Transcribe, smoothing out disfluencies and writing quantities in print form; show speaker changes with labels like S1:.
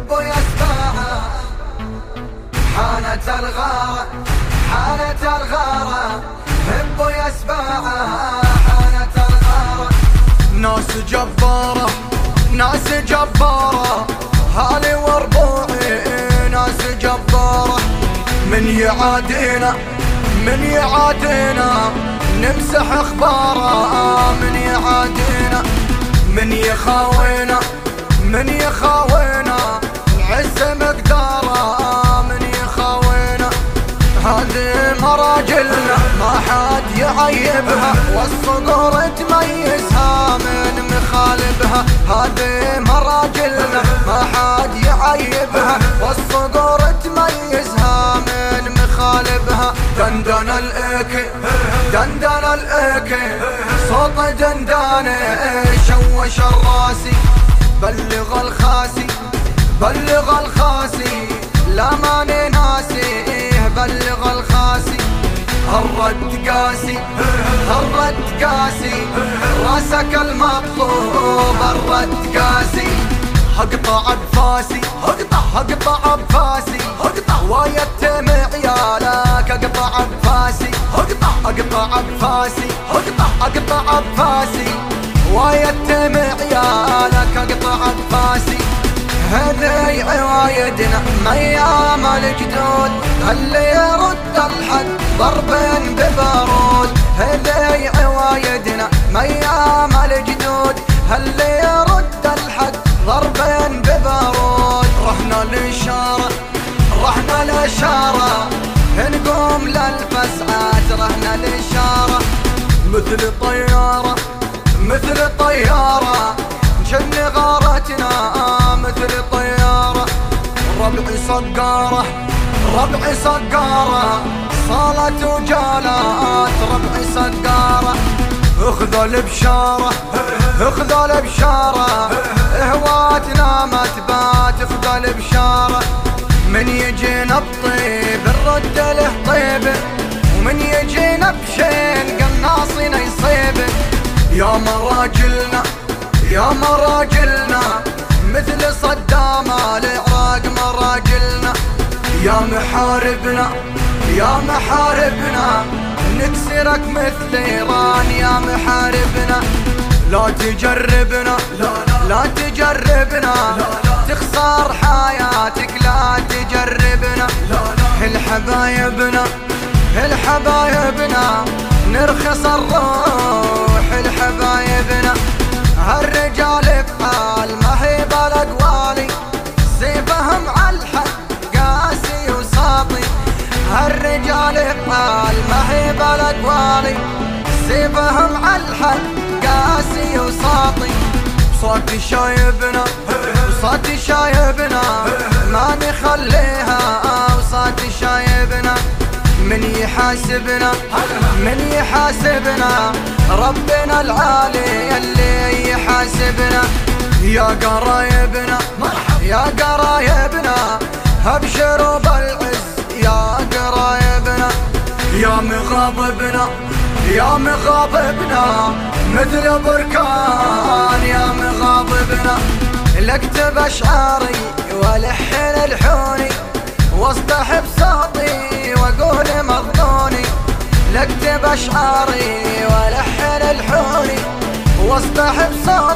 S1: هبوا يسمعها حانت الغارة حانت الغارة هبوا يسمعها حانت الغارة. ناس جبارة ناس جبارة هالي وربوعي ناس جبارة. من يعادينا من يعادينا نمسح اخباره. من يعادينا من يخاوينا من يخاوينا نعز مقداره. من يخاوينا هذه مراجلنا ما حد يعيبها والصقور تميزها من مخالبها. هذه مراجلنا ما حد يعيبها والصقور تميزها من مخالبها. دندن الإيكي دندن الإيكي صوت دندانه شوش الراسي. بلغ الخاسي بلغ الخاسي لا ماني ناسيه. بلغ الخاسي الرد قاسي الرد قاسي راسك المطلوب الرد قاسي. هقطع بفاسي هقطع بفاسي ويتم عيالك. اقطع بفاسي اقطع بفاسي اقطع بفاسي ويتم عيالك. اقطع بفاسي هذي عوايدنا ميام الجدود اللي يرد الحد ضربين ببارود. هذي عوايدنا ميام الجدود اللي يرد الحد ضربين ببارود. رحنا الإشارة رحنا الإشارة نقوم للفزعات. رحنا الإشارة مثل طيارة مثل طيارة نشن غارتنا مثل طيارة. ربعي صقارة ربعي صقارة صالت وجالات. ربعي صقارة اخذ البشارة اخذ البشارة هواتنا ما تبات. اخذ البشارة من يجينا بطيب نرد له طيب ومن يجينا بشين قناصنا يصيب. يا مراجلنا يا مراجلنا مثل صدام العراق مراجلنا. يا محاربنا يا محاربنا نكسرك مثل ايران. يا محاربنا لا تجربنا لا تجربنا تخسر حياتك. لا تجربنا الحبايبنا الحبايبنا نرخص الروح. الحبايبنا هالرجال بحال ما هي بالاقوالي سيفهم على الحد قاسي وساطي. هالرجال بحال ما هي بالاقوالي سيفهم على الحد قاسي وساطي. صوتي شايبنا وصوتي شايبنا ما نخليها وصوتي شايبنا. من يحاسبنا من يحاسبنا ربنا العالي اللي يحاسبنا. يا قرايبنا يا قرايبنا ابشروا بالعز. يا قرايبنا يا مغاضبنا يا مغاضبنا مثل بركان. يا مغاضبنا لاكتب اشعاري والحن الحوني واصدح بصوتي واقول مظنوني. لاكتب اشعاري والحن الحوني واصدح بصوتي